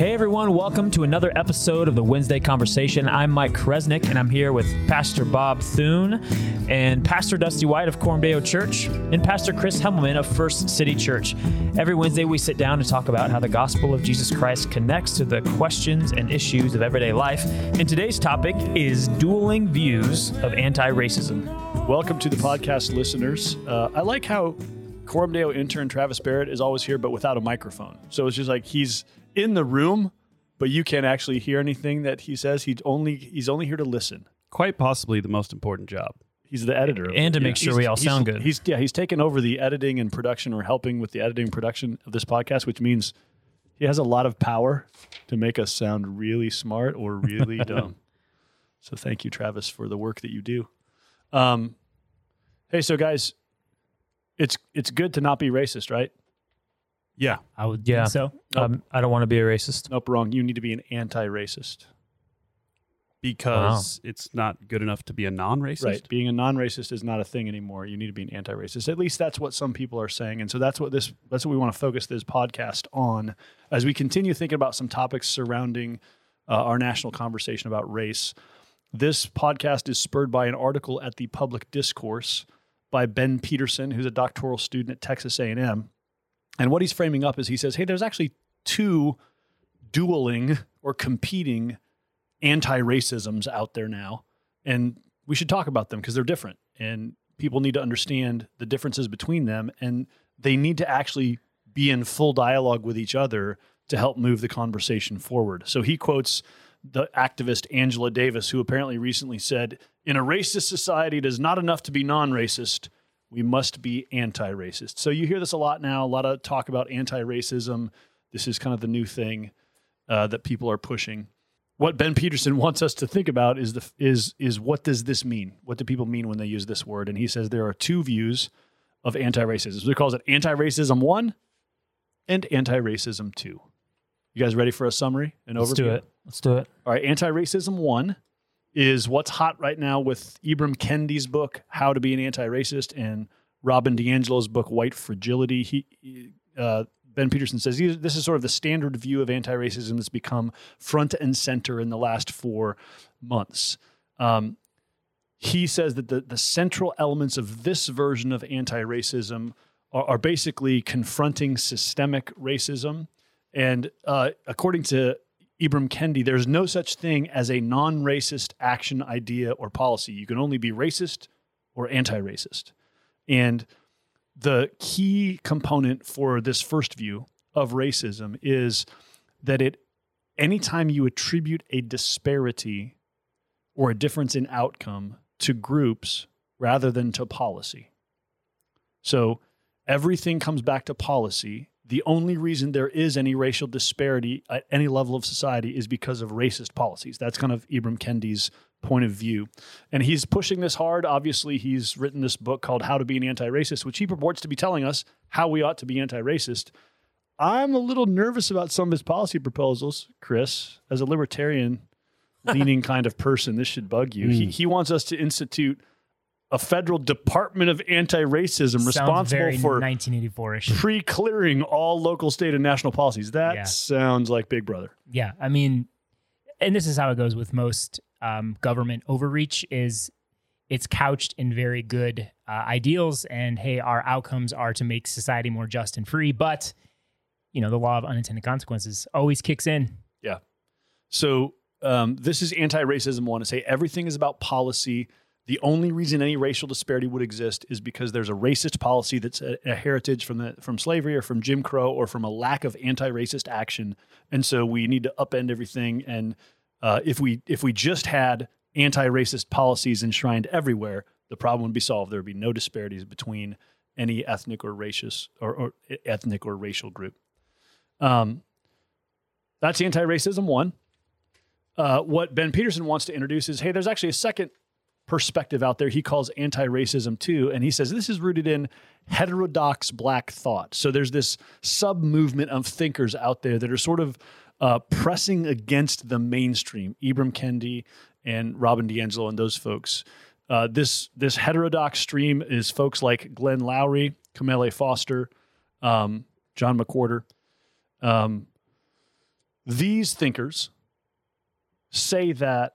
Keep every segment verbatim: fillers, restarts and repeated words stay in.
Hey everyone, welcome to another episode of the Wednesday Conversation. I'm Mike Kresnick, and I'm here with Pastor Bob Thune and Pastor Dusty White of Coram Deo Church and Pastor Chris Hemmelman of First City Church. Every Wednesday we sit down to talk about how the gospel of Jesus Christ connects to the questions and issues of everyday life. And today's topic is dueling views of anti-racism. Welcome to the podcast, listeners. Uh, I like how Coram Deo intern Travis Barrett is always here, but without a microphone. So it's just like he's in the room, but you can't actually hear anything that he says. He's only he's only here to listen. Quite possibly the most important job. He's the editor. And to yeah. make sure he's, we all he's, sound good. He's yeah, he's taken over the editing and production, or helping with the editing and production of this podcast, which means he has a lot of power to make us sound really smart or really dumb. So thank you, Travis, for the work that you do. Um, hey, so guys, it's it's good to not be racist, right? Yeah. I would Yeah. think so. Um, I don't want to be a racist. Nope, wrong. You need to be an anti-racist. Because it's not good enough to be a non-racist. Right. Being a non-racist is not a thing anymore. You need to be an anti-racist. At least that's what some people are saying. And so that's what this that's what we want to focus this podcast on as we continue thinking about some topics surrounding uh, our national conversation about race. This podcast is spurred by an article at the Public Discourse by Ben Peterson, who's a doctoral student at Texas A and M. And what he's framing up is he says, hey, there's actually two dueling or competing anti-racisms out there now, and we should talk about them because they're different, and people need to understand the differences between them, and they need to actually be in full dialogue with each other to help move the conversation forward. So he quotes the activist Angela Davis, who apparently recently said, in a racist society, it is not enough to be non-racist. We must be anti-racist. So you hear this a lot now, a lot of talk about anti-racism. This is kind of the new thing uh, that people are pushing. What Ben Peterson wants us to think about is the is is what does this mean? What do people mean when they use this word? And he says there are two views of anti-racism. So he calls it anti-racism one and anti-racism two. You guys ready for a summary, an Let's overview? do it. Let's do it. All right, anti-racism one is what's hot right now with Ibram Kendi's book, How to Be an Anti-Racist, and Robin DiAngelo's book, White Fragility. He, uh, Ben Peterson says this is sort of the standard view of anti-racism that's become front and center in the last four months. Um, he says that the, the central elements of this version of anti-racism are, are basically confronting systemic racism. And uh, according to Ibram Kendi, there's no such thing as a non-racist action, idea, or policy. You can only be racist or anti-racist. And the key component for this first view of racism is that it, anytime you attribute a disparity or a difference in outcome to groups rather than to policy. So everything comes back to policy. The only reason there is any racial disparity at any level of society is because of racist policies. That's kind of Ibram Kendi's point of view. And he's pushing this hard. Obviously, he's written this book called How to Be an Anti-Racist, which he purports to be telling us how we ought to be anti-racist. I'm a little nervous about some of his policy proposals, Chris. As a libertarian-leaning kind of person, this should bug you. Mm. He, he wants us to institute a federal Department of Anti-Racism Sounds responsible very for nineteen eighty-four-ish. pre-clearing all local, state, and national policies. That Yeah. sounds like Big Brother. Yeah, I mean, and this is how it goes with most um, government overreach is it's couched in very good uh, ideals and, hey, our outcomes are to make society more just and free. But, you know, the law of unintended consequences always kicks in. Yeah. So um, this is anti-racism one to say everything is about policy. The only reason any racial disparity would exist is because there's a racist policy that's a, a heritage from the from slavery or from Jim Crow or from a lack of anti-racist action. And so we need to upend everything. And uh, if we if we just had anti-racist policies enshrined everywhere, the problem would be solved. There would be no disparities between any ethnic or racist or, or ethnic or racial group. Um, that's anti-racism one. Uh, what Ben Peterson wants to introduce is, hey, there's actually a second perspective out there he calls anti-racism too, and he says this is rooted in heterodox black thought. So there's this sub-movement of thinkers out there that are sort of uh, pressing against the mainstream, Ibram Kendi and Robin DiAngelo and those folks. Uh, this this heterodox stream is folks like Glenn Loury, Kamele Foster, um, John McWhorter. Um, these thinkers say that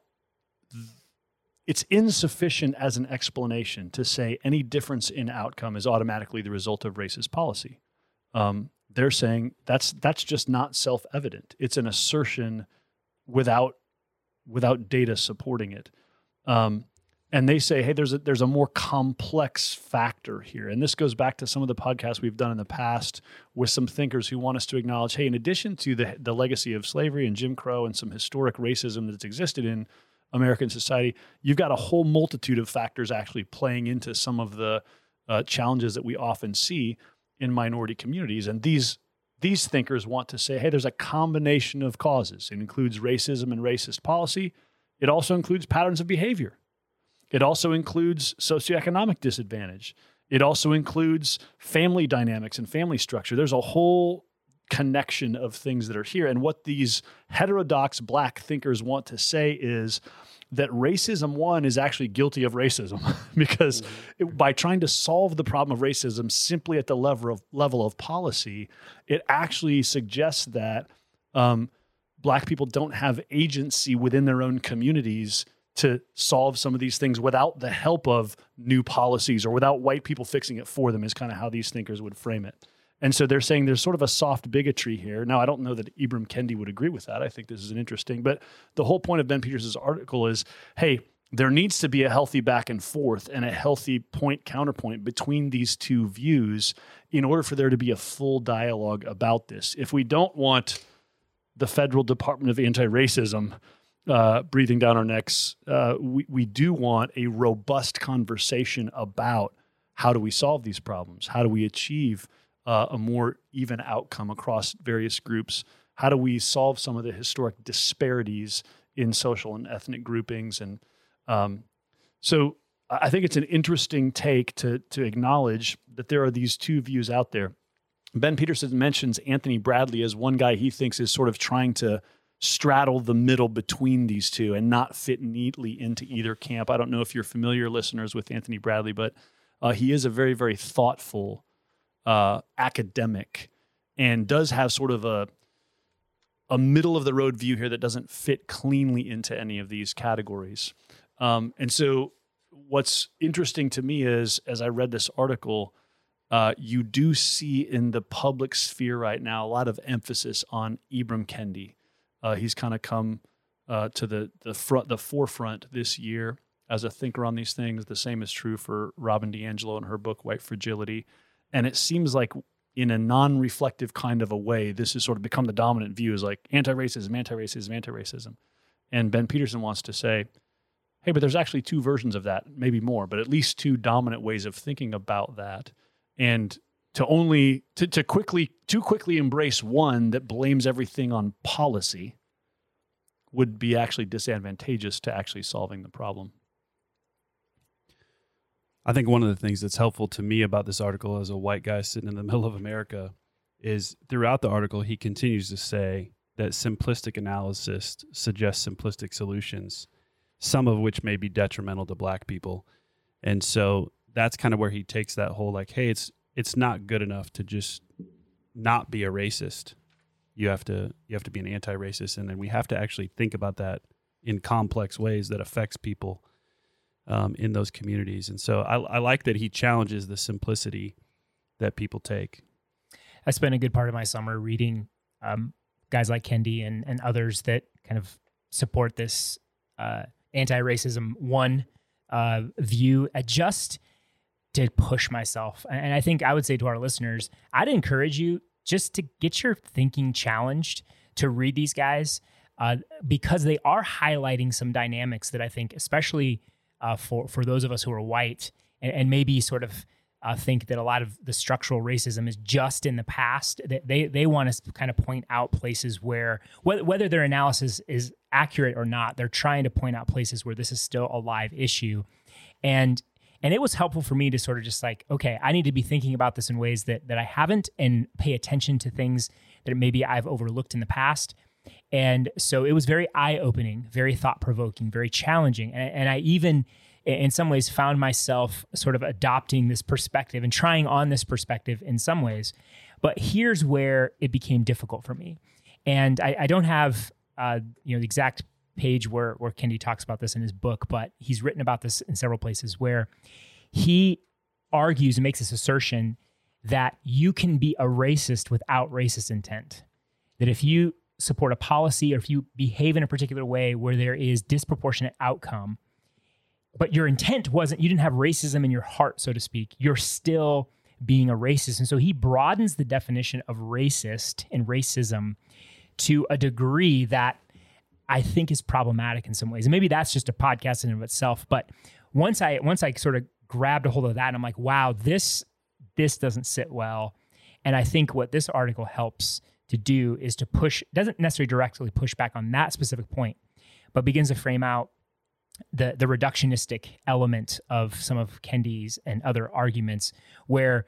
it's insufficient as an explanation to say any difference in outcome is automatically the result of racist policy. Um, they're saying that's that's just not self-evident. It's an assertion without without data supporting it. Um, and they say, hey, there's a, there's a more complex factor here. And this goes back to some of the podcasts we've done in the past with some thinkers who want us to acknowledge, hey, in addition to the, the legacy of slavery and Jim Crow and some historic racism that's existed in American society, you've got a whole multitude of factors actually playing into some of the uh, challenges that we often see in minority communities. And these these thinkers want to say, hey, there's a combination of causes. It includes racism and racist policy. It also includes patterns of behavior. It also includes socioeconomic disadvantage. It also includes family dynamics and family structure. There's a whole connection of things that are here. And what these heterodox black thinkers want to say is that racism, one, is actually guilty of racism because mm-hmm. it, by trying to solve the problem of racism simply at the level of, level of policy, it actually suggests that um, black people don't have agency within their own communities to solve some of these things without the help of new policies or without white people fixing it for them is kind of how these thinkers would frame it. And so they're saying there's sort of a soft bigotry here. Now, I don't know that Ibram Kendi would agree with that. I think this is an interesting, but the whole point of Ben Peters' article is, hey, there needs to be a healthy back and forth and a healthy point counterpoint between these two views in order for there to be a full dialogue about this. If we don't want the Federal Department of Anti-Racism uh, breathing down our necks, uh, we, we do want a robust conversation about how do we solve these problems? How do we achieve Uh, a more even outcome across various groups? How do we solve some of the historic disparities in social and ethnic groupings? And um, so I think it's an interesting take to to acknowledge that there are these two views out there. Ben Peterson mentions Anthony Bradley as one guy he thinks is sort of trying to straddle the middle between these two and not fit neatly into either camp. I don't know if you're familiar, listeners, with Anthony Bradley, but uh, he is a very, very thoughtful Uh, academic and does have sort of a a middle of the road view here that doesn't fit cleanly into any of these categories. Um, and so what's interesting to me is, as I read this article, uh, you do see in the public sphere right now a lot of emphasis on Ibram Kendi. Uh, he's kind of come uh, to the the front, the forefront this year as a thinker on these things. The same is true for Robin DiAngelo in her book White Fragility. And it seems like in a non-reflective kind of a way, this has sort of become the dominant view is like anti-racism, anti-racism, anti-racism. And Ben Peterson wants to say, hey, but there's actually two versions of that, maybe more, but at least two dominant ways of thinking about that. And to only, to, to quickly, too quickly embrace one that blames everything on policy would be actually disadvantageous to actually solving the problem. I think one of the things that's helpful to me about this article as a white guy sitting in the middle of America is throughout the article, he continues to say that simplistic analysis suggests simplistic solutions, some of which may be detrimental to black people. And so that's kind of where he takes that whole like, hey, it's it's not good enough to just not be a racist. You have to you have to be an anti-racist, and then we have to actually think about that in complex ways that affects people Um, in those communities. And so I, I like that he challenges the simplicity that people take. I spent a good part of my summer reading um, guys like Kendi and, and others that kind of support this uh, anti-racism one uh, view, uh, just to push myself. And I think I would say to our listeners, I'd encourage you just to get your thinking challenged to read these guys uh, because they are highlighting some dynamics that I think, especially Uh, for for those of us who are white and, and maybe sort of uh, think that a lot of the structural racism is just in the past, that they they want to kind of point out places where, whether, whether their analysis is accurate or not, they're trying to point out places where this is still a live issue. And and it was helpful for me to sort of just like, okay, I need to be thinking about this in ways that that I haven't and pay attention to things that maybe I've overlooked in the past. And so it was very eye-opening, very thought-provoking, very challenging. And, and I even, in some ways, found myself sort of adopting this perspective and trying on this perspective in some ways. But here's where it became difficult for me. And I, I don't have uh, you know the exact page where where Kendi talks about this in his book, but he's written about this in several places where he argues and makes this assertion that you can be a racist without racist intent. That if you support a policy or if you behave in a particular way where there is disproportionate outcome, but your intent wasn't, you didn't have racism in your heart, so to speak, you're still being a racist. And so he broadens the definition of racist and racism to a degree that I think is problematic in some ways. And maybe that's just a podcast in and of itself. But once I once I sort of grabbed a hold of that, and I'm like, wow, this this doesn't sit well. And I think what this article helps to do is to push, doesn't necessarily directly push back on that specific point, but begins to frame out the the reductionistic element of some of Kendi's and other arguments where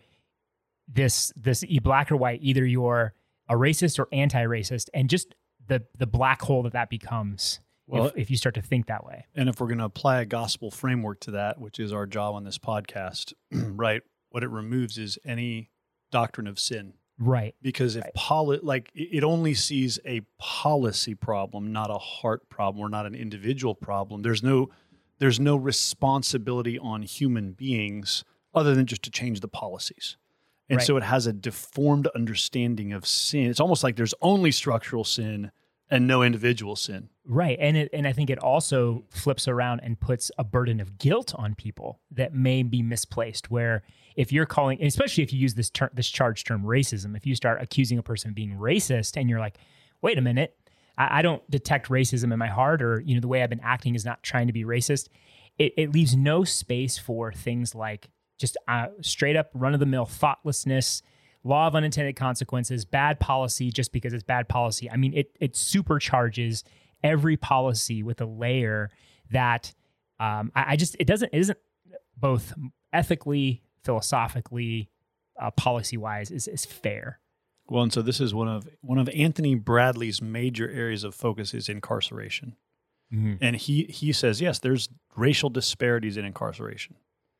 this this e black or white, either you're a racist or anti-racist, and just the the black hole that that becomes well, if, if you start to think that way. And if we're going to apply a gospel framework to that, which is our job on this podcast, right, what it removes is any doctrine of sin. Right. Because if right. poli- like it only sees a policy problem, not a heart problem or not an individual problem. There's no there's no responsibility on human beings other than just to change the policies. And right. so it has a deformed understanding of sin. It's almost like there's only structural sin and no individual sin. Right. And it, and I think it also flips around and puts a burden of guilt on people that may be misplaced, where if you're calling, especially if you use this term, this charged term racism, if you start accusing a person of being racist and you're like, wait a minute, I, I don't detect racism in my heart, or, you know, the way I've been acting is not trying to be racist. It, it leaves no space for things like just uh, straight up run of the mill thoughtlessness, law of unintended consequences, bad policy just because it's bad policy. I mean, it it supercharges every policy with a layer that um, I, I just, it doesn't, it isn't both ethically, philosophically, uh, policy-wise is, is fair. Well, and so this is one of one of Anthony Bradley's major areas of focus is incarceration. Mm-hmm. And he he says, yes, there's racial disparities in incarceration.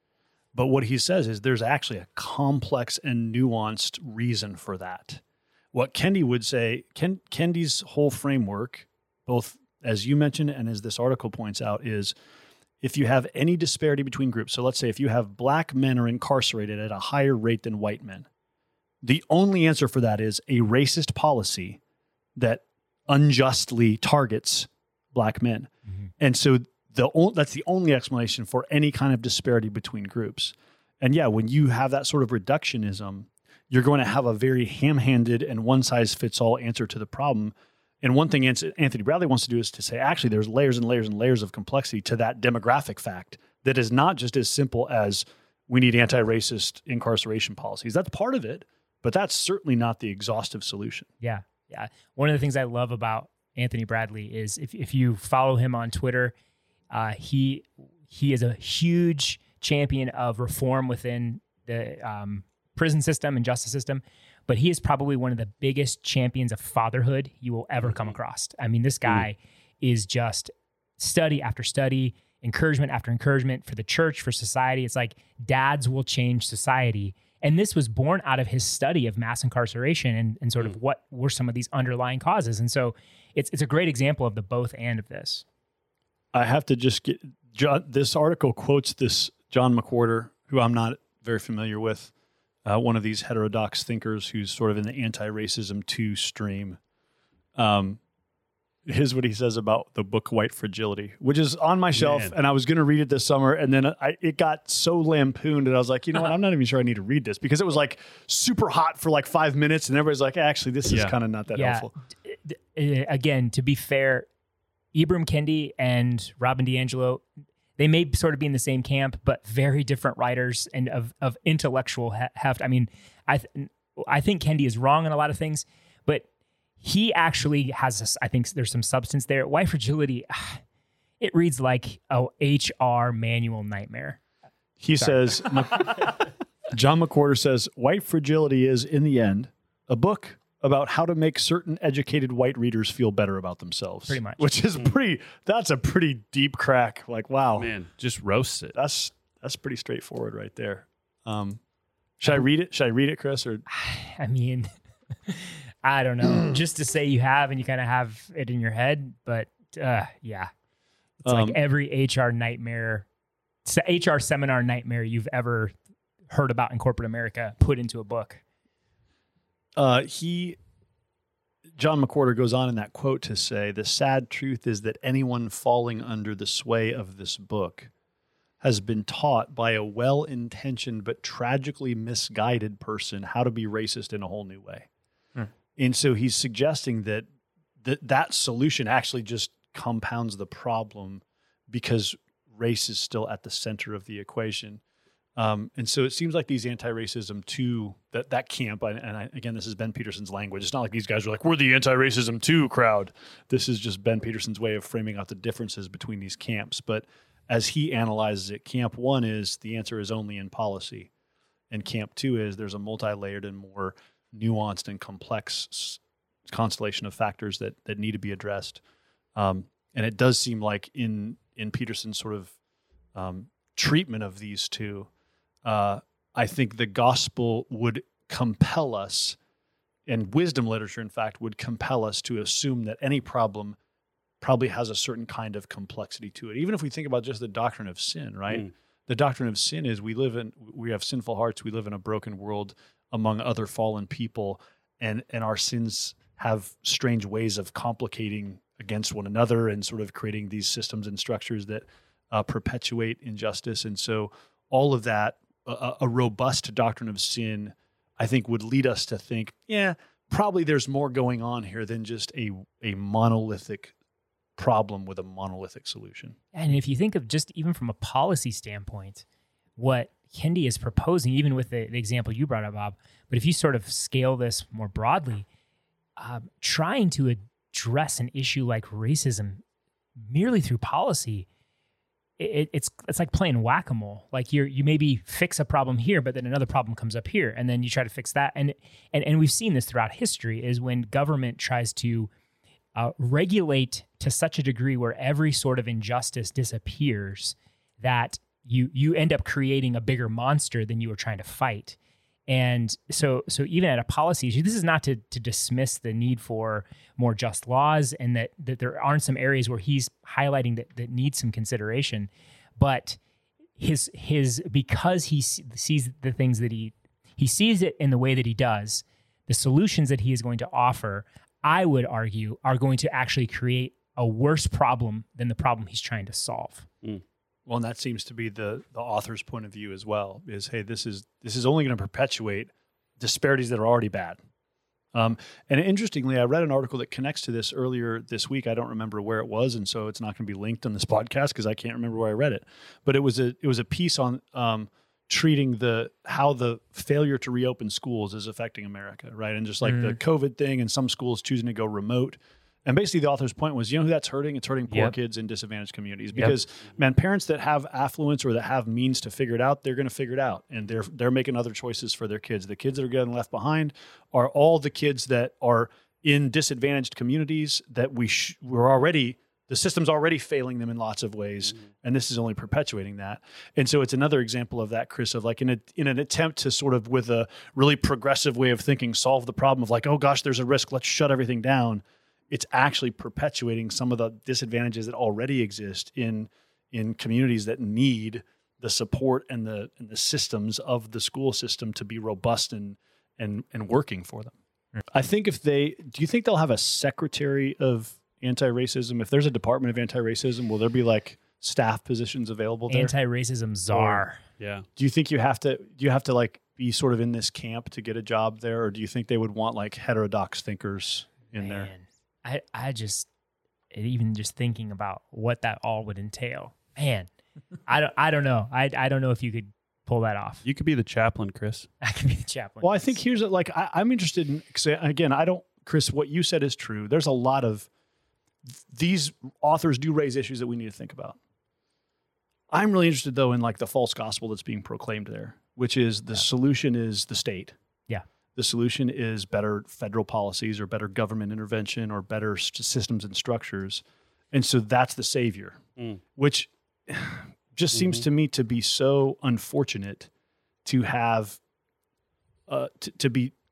But what he says is there's actually a complex and nuanced reason for that. What Kendi would say, Ken, Kendi's whole framework, both as you mentioned and as this article points out, is if you have any disparity between groups, so let's say if you have black men are incarcerated at a higher rate than white men, the only answer for that is a racist policy that unjustly targets black men. Mm-hmm. And so the o- that's the only explanation for any kind of disparity between groups. And yeah, when you have that sort of reductionism, you're going to have a very ham-handed and one-size-fits-all answer to the problem. And one thing Anthony Bradley wants to do is to say, actually, there's layers and layers and layers of complexity to that demographic fact that is not just as simple as we need anti-racist incarceration policies. That's part of it, but that's certainly not the exhaustive solution. Yeah, yeah. One of the things I love about Anthony Bradley is if, if you follow him on Twitter, uh, he he is a huge champion of reform within the um, prison system and justice system. But he is probably one of the biggest champions of fatherhood you will ever come across. I mean, this guy mm. is just study after study, encouragement after encouragement for the church, for society. It's like dads will change society. And this was born out of his study of mass incarceration and, and sort mm. of what were some of these underlying causes. And so it's it's a great example of the both and of this. I have to just get, John, this article quotes this John McWhorter, who I'm not very familiar with. Uh, one of these heterodox thinkers who's sort of in the anti-racism two stream. Um, here's what he says about the book White Fragility, which is on my shelf, Man. and I was going to read it this summer, and then I, it got so lampooned, and I was like, you know what, I'm not even sure I need to read this, because it was like super hot for like five minutes, and everybody's like, actually, this is yeah. kind of not that yeah. helpful. Again, to be fair, Ibram Kendi and Robin DiAngelo, they may sort of be in the same camp, but very different writers and of, of intellectual heft. I mean, I th- I think Kendi is wrong on a lot of things, but he actually has, this, I think there's some substance there. White Fragility, it reads like a H R manual nightmare. He Sorry. says, John McWhorter says, White Fragility is, in the end, a book about how to make certain educated white readers feel better about themselves. Pretty much. Which is pretty, that's a pretty deep crack. Like, wow. Man, just roast it. That's that's pretty straightforward right there. Um, should I read it? Should I read it, Chris? Or I mean, I don't know. Just to say you have and you kind of have it in your head, but uh, yeah. It's Um, like every H R nightmare, se- H R seminar nightmare you've ever heard about in corporate America put into a book. Uh, he, John McWhorter goes on in that quote to say, the sad truth is that anyone falling under the sway of this book has been taught by a well-intentioned but tragically misguided person how to be racist in a whole new way. Hmm. And so he's suggesting that that, that solution actually just compounds the problem because race is still at the center of the equation. Um, and so it seems like these anti-racism two, that, that camp, and I, again, this is Ben Peterson's language. It's not like these guys are like, we're the anti-racism two crowd. This is just Ben Peterson's way of framing out the differences between these camps. But as he analyzes it, camp one is the answer is only in policy. And camp two is there's a multi-layered and more nuanced and complex s- constellation of factors that that need to be addressed. Um, and it does seem like in in Peterson's sort of um, treatment of these two, uh, I think the gospel would compel us, and wisdom literature, in fact, would compel us to assume that any problem probably has a certain kind of complexity to it. Even if we think about just the doctrine of sin, right? Mm. The doctrine of sin is we live in, we have sinful hearts, we live in a broken world among other fallen people, and and our sins have strange ways of complicating against one another and sort of creating these systems and structures that uh, perpetuate injustice. And so all of that, a, a robust doctrine of sin, I think would lead us to think, yeah, probably there's more going on here than just a a monolithic problem with a monolithic solution. And if you think of just even from a policy standpoint, what Kendi is proposing, even with the, the example you brought up, Bob, but if you sort of scale this more broadly, um, trying to address an issue like racism merely through policy, it, it's it's like playing whack-a-mole. Like you're you maybe fix a problem here, but then another problem comes up here, and then you try to fix that. And and and we've seen this throughout history is when government tries to uh, regulate to such a degree where every sort of injustice disappears, that you you end up creating a bigger monster than you were trying to fight. And so so even at a policy issue, this is not to to dismiss the need for more just laws, and that that there aren't some areas where he's highlighting that that need some consideration, but his his because he sees the things that he he sees it in the way that he does, the solutions that he is going to offer, I would argue, are going to actually create a worse problem than the problem he's trying to solve. Mm. Well, and that seems to be the the author's point of view as well, is, hey, this is this is only going to perpetuate disparities that are already bad. Um, and interestingly, I read an article that connects to this earlier this week. I don't remember where it was, and so it's not going to be linked on this podcast because I can't remember where I read it. But it was a it was a piece on um, treating the how the failure to reopen schools is affecting America, right? And just like Mm. the COVID thing, and some schools choosing to go remote. And basically the author's point was, you know who that's hurting? It's hurting poor Yep. kids in disadvantaged communities. Yep. Because, man, parents that have affluence or that have means to figure it out, they're going to figure it out. And they're they're making other choices for their kids. The kids that are getting left behind are all the kids that are in disadvantaged communities that we sh- we're already, the system's already failing them in lots of ways. Mm-hmm. And this is only perpetuating that. And so it's another example of that, Chris, of like in a, in an attempt to sort of, with a really progressive way of thinking, solve the problem of like, oh gosh, there's a risk, let's shut everything down. It's actually perpetuating some of the disadvantages that already exist in in communities that need the support and the and the systems of the school system to be robust and and and working for them. I think if they, do you think they'll have a secretary of anti-racism? If there's a department of anti-racism, will there be like staff positions available there? Anti-racism czar. Yeah. Do you think you have to, do you have to like be sort of in this camp to get a job there? Or do you think they would want like heterodox thinkers in there? Man, I, I just, even just thinking about what that all would entail, man, I don't, I don't know. I, I don't know if you could pull that off. You could be the chaplain, Chris. I could be the chaplain. Well, I think here's a, like, I, I'm interested in, 'cause again, I don't, Chris, what you said is true. There's a lot of, these authors do raise issues that we need to think about. I'm really interested though in like the false gospel that's being proclaimed there, which is the yeah. solution is the state. Yeah. The solution is better federal policies or better government intervention or better st- systems and structures. And so that's the savior, mm. which just mm-hmm. seems to me to be so unfortunate to have, uh, t- to be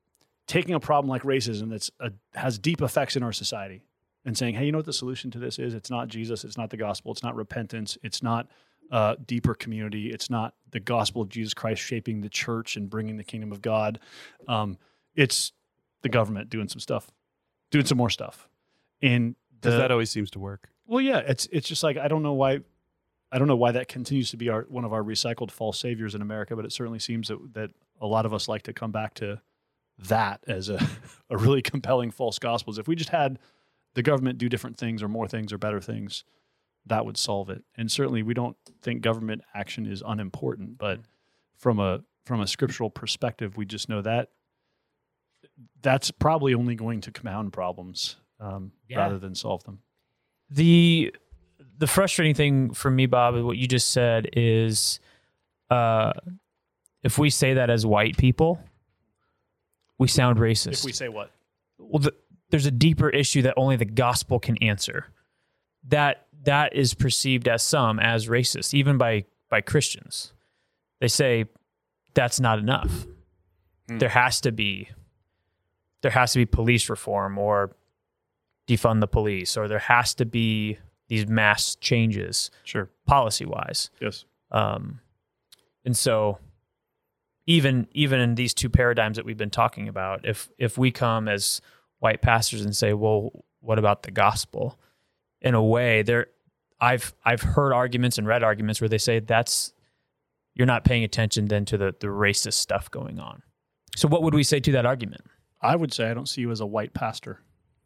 taking a problem like racism that's a, has deep effects in our society and saying, hey, you know what the solution to this is? It's not Jesus. It's not the gospel. It's not repentance. It's not uh, deeper community. It's not the gospel of Jesus Christ shaping the church and bringing the kingdom of God. Um, it's the government doing some stuff, doing some more stuff. And the, Because that always seems to work. well, yeah, it's it's just like I don't know why, I don't know why that continues to be our one of our recycled false saviors in America, but it certainly seems that that a lot of us like to come back to that as a a really compelling false gospel. If we just had the government do different things or more things or better things, that would solve it. And certainly, we don't think government action is unimportant, but from a from a scriptural perspective, we just know that that's probably only going to compound problems um, Yeah. rather than solve them. The the frustrating thing for me, Bob, is what you just said is uh, if we say that as white people, we sound racist. If we say what? Well, the, there's a deeper issue that only the gospel can answer. That that is perceived as some as racist, even by by Christians. They say that's not enough. Hmm. There has to be there has to be police reform or defund the police, or there has to be these mass changes Sure. policy wise. Yes. Um, and so even even in these two paradigms that we've been talking about, if if we come as white pastors and say, well, what about the gospel? In a way, there I've I've heard arguments and read arguments where they say that's you're not paying attention then to the, the racist stuff going on. So what would we say to that argument? I would say I don't see you as a white pastor.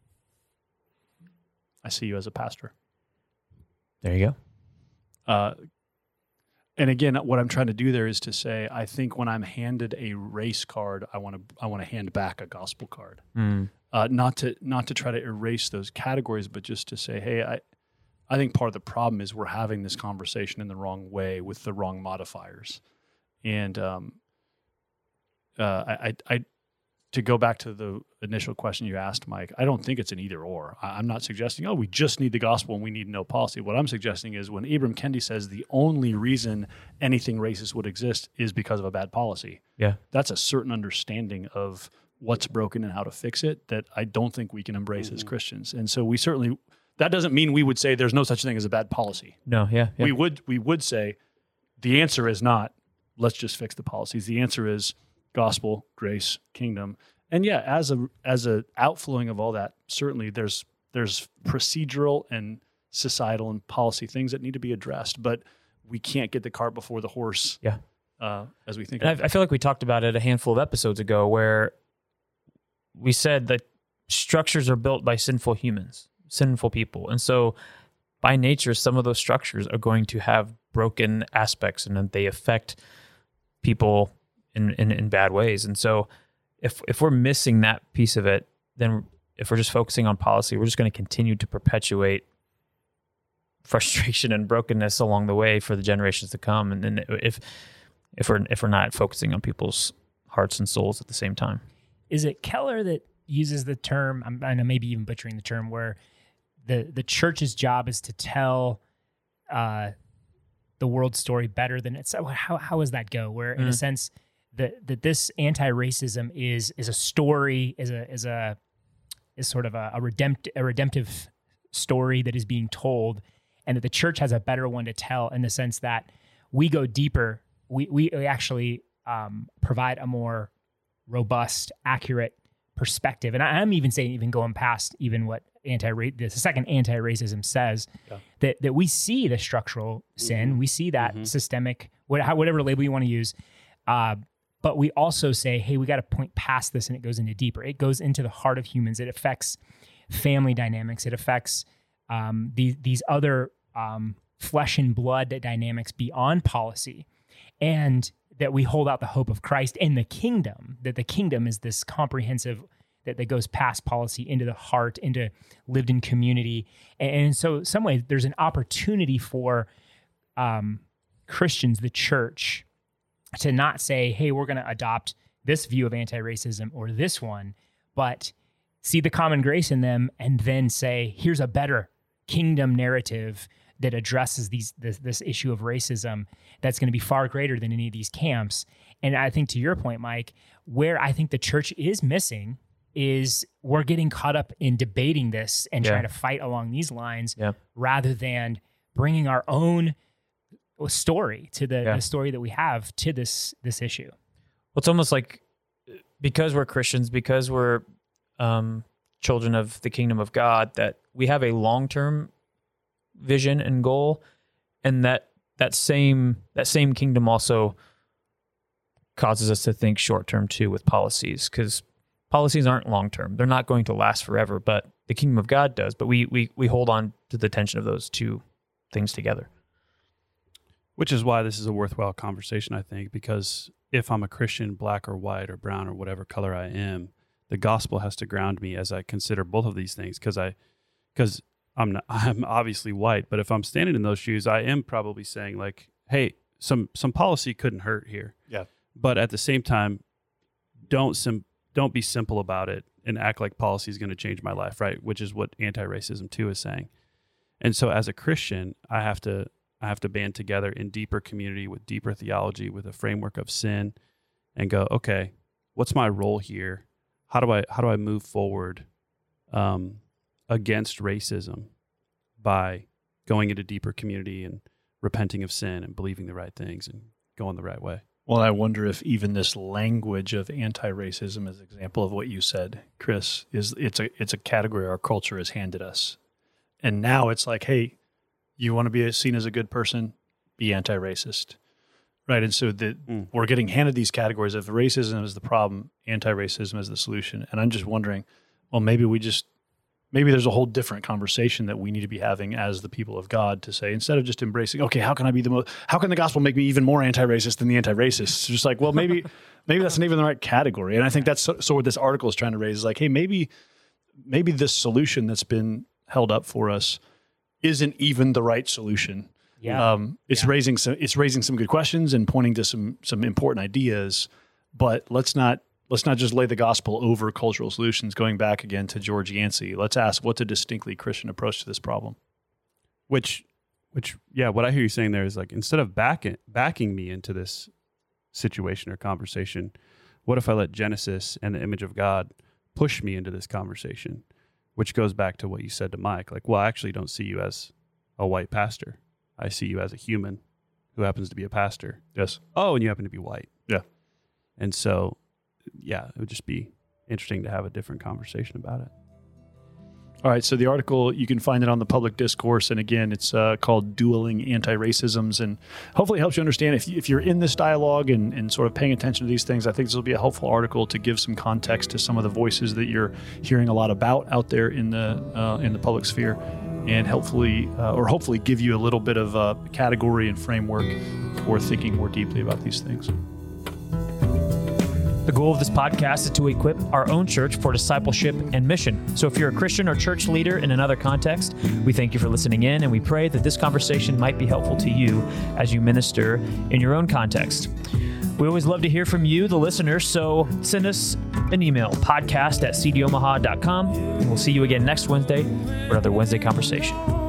I see you as a pastor. There you go. Uh, and again, what I'm trying to do there is to say, I think when I'm handed a race card, I want to I want to hand back a gospel card. Mm. Uh, not to not to try to erase those categories, but just to say, hey, I I think part of the problem is we're having this conversation in the wrong way with the wrong modifiers. And um, uh, I, I, I to go back to the initial question you asked, Mike, I don't think it's an either or. I, I'm not suggesting, oh, we just need the gospel and we need no policy. What I'm suggesting is when Ibram Kendi says the only reason anything racist would exist is because of a bad policy, Yeah. that's a certain understanding of what's broken and how to fix it that I don't think we can embrace Mm-hmm. as Christians. And so we certainly, that doesn't mean we would say there's no such thing as a bad policy. No, yeah. yeah. We would we would say the answer is not let's just fix the policies. The answer is gospel, grace, kingdom. And yeah, as a as a outflowing of all that, certainly there's there's procedural and societal and policy things that need to be addressed, but we can't get the cart before the horse. Yeah. Uh, as we think. And about I, I feel like we talked about it a handful of episodes ago where we said that structures are built by sinful humans, sinful people. And so by nature, some of those structures are going to have broken aspects and they affect people in, in, in bad ways. And so if if we're missing that piece of it, then if we're just focusing on policy, we're just going to continue to perpetuate frustration and brokenness along the way for the generations to come. And then if if we're if we're not focusing on people's hearts and souls at the same time. Is it Keller that uses the term, I'm, I know maybe even butchering the term, where the, the church's job is to tell uh, the world story better than it's, how, how does that go? Where in a Mm. sense that, that this anti-racism is, is a story, is a, is a, is sort of a, a redempt, a redemptive story that is being told, and that the church has a better one to tell in the sense that we go deeper. We, we actually um, provide a more robust, accurate perspective. And I, I'm even saying, even going past even what anti the second anti-racism says, Yeah. that that we see the structural sin, we see that Mhm. systemic, what, how, whatever label you want to use. Uh, but we also say, hey, we got to point past this, and it goes into deeper. It goes into the heart of humans. It affects family dynamics. It affects um, these these other um, flesh and blood dynamics beyond policy, and that we hold out the hope of Christ and the kingdom. That the kingdom is this comprehensive that, that goes past policy into the heart, into lived in community, and, and so some way there's an opportunity for um, Christians, the church, to not say, hey, we're going to adopt this view of anti-racism or this one, but see the common grace in them and then say, here's a better kingdom narrative that addresses these this, this issue of racism that's going to be far greater than any of these camps. And I think to your point, Mike, where I think the church is missing is we're getting caught up in debating this and Yeah. trying to fight along these lines Yeah. rather than bringing our own story to the, Yeah. the story that we have to this this issue. Well, it's almost like because we're Christians, because we're um, children of the kingdom of God, that we have a long-term vision and goal, and that that same that same kingdom also causes us to think short-term too with policies, because policies aren't long-term; they're not going to last forever. But the kingdom of God does. But we we we hold on to the tension of those two things together. Which is why this is a worthwhile conversation, I think, because if I'm a Christian, black or white or brown or whatever color I am, the gospel has to ground me as I consider both of these things, because I, because I'm not, I'm obviously white, but if I'm standing in those shoes, I am probably saying like, hey, some some policy couldn't hurt here. Yeah. But at the same time, don't sim- don't be simple about it and act like policy is going to change my life, right? Which is what anti-racism too is saying. And so as a Christian, I have to I have to band together in deeper community with deeper theology, with a framework of sin, and go, okay, what's my role here? How do I how do I move forward um, against racism by going into deeper community and repenting of sin and believing the right things and going the right way? Well, I wonder if even this language of anti-racism, as an example of what you said, Chris, is it's a it's a category our culture has handed us, and now it's like, hey, you want to be seen as a good person, be anti-racist, right? And so the, Mm. we're getting handed these categories of racism is the problem, anti-racism is the solution, and I'm just wondering, well, maybe we just maybe there's a whole different conversation that we need to be having as the people of God to say, instead of just embracing, okay, how can I be the most, how can the gospel make me even more anti-racist than the anti-racists? It's just like, well, maybe, maybe that's not even the right category. And I think that's so, so what this article is trying to raise is like, hey, maybe, maybe this solution that's been held up for us isn't even the right solution. Yeah. Um, it's Yeah. raising some, it's raising some good questions and pointing to some, some important ideas, but let's not, Let's not just lay the gospel over cultural solutions. Going back again to George Yancey, let's ask what's a distinctly Christian approach to this problem. Which, which, yeah, what I hear you saying there is like, instead of backing backing me into this situation or conversation, what if I let Genesis and the image of God push me into this conversation? Which goes back to what you said to Mike, like, well, I actually don't see you as a white pastor. I see you as a human who happens to be a pastor. Yes. Oh, and you happen to be white. Yeah. And so, yeah, it would just be interesting to have a different conversation about it. All right. So the article, you can find it on the Public Discourse. And again, it's uh, called Dueling Anti-Racisms. And hopefully it helps you understand if, you, if you're in this dialogue and, and sort of paying attention to these things, I think this will be a helpful article to give some context to some of the voices that you're hearing a lot about out there in the uh, in the public sphere, and helpfully, uh, or hopefully give you a little bit of a category and framework for thinking more deeply about these things. The goal of this podcast is to equip our own church for discipleship and mission. So if you're a Christian or church leader in another context, we thank you for listening in, and we pray that this conversation might be helpful to you as you minister in your own context. We always love to hear from you, the listeners, so send us an email, podcast at c d omaha dot com, and we'll see you again next Wednesday for another Wednesday Conversation.